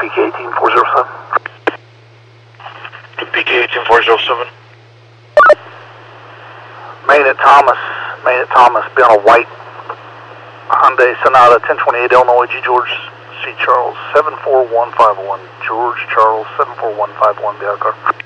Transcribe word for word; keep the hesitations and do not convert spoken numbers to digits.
P K eighteen four zero seven. P K eighteen four zero seven. Main at Thomas, main at Thomas, be on a white Hyundai Sonata, ten twenty-eight Illinois, G. George C. Charles, seven four one five one. George Charles, seven four one five one, be our car.